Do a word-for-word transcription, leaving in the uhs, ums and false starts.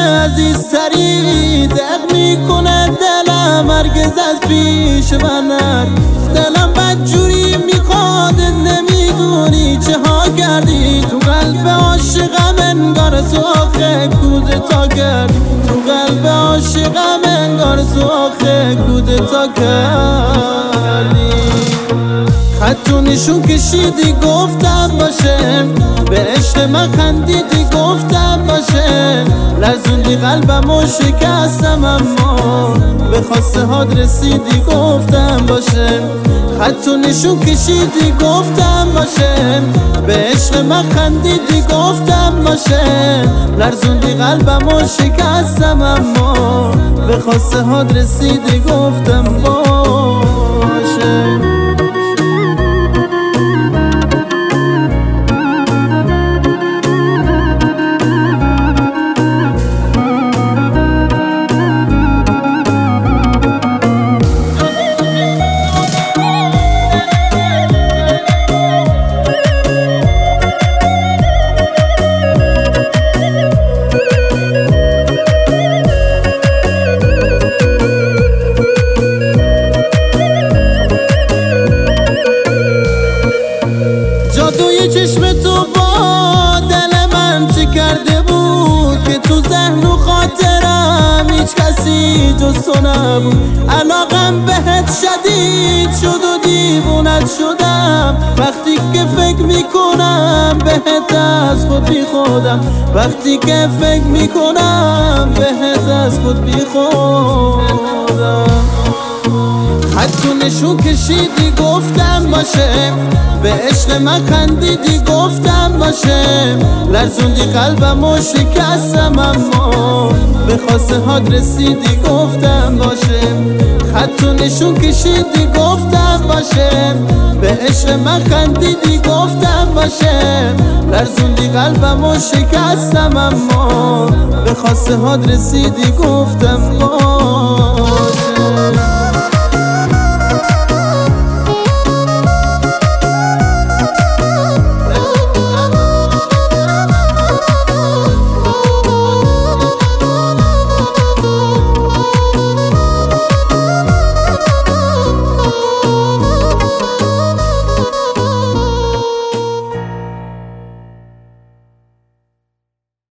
عزیزتری دق میکنه دلم هرگز از پیش من نر. دلم بدجوری میخواد نمیدونی چه ها کردی تو قلب عاشقم انگار تو آخه کودتا کردی تو قلب عاشقم انگار تو آخه کودتا کردی. خط و نشون کشیدی گفتم باشه به عشق من خندیدی گفتم باشه لرزوندی قلبم و شکستم اما به خواسته هات رسیدی گفتم باشه. خط و نشون کشیدی گفتم باشه به عشق من خندیدی گفتم باشه لرزوندی قلبم و شکستم اما به خواسته هات رسیدی گفتم باشه. جادوی چشم تو با دل من چه کرده بود که تو ذهن و خاطرم هیچ کسی جز تو نبود. علاقم بهت شدید شد و دیوونت شدم وقتی که فکر میکنم بهت از خود بی خودم وقتی که فکر میکنم بهت از خود بی خودم. خط و نشون کشیدی گفتم باشه به عشق من خندیدی گفتم باشه لرزوندی قلبم و شکستم اما به خواسته هات رسیدی گفتم باشه. خط و نشون کشیدی گفتم باشه به عشق من خندیدی گفتم باشه لرزوندی قلبم و شکستم اما به خواسته هات رسیدی گفتم باشه.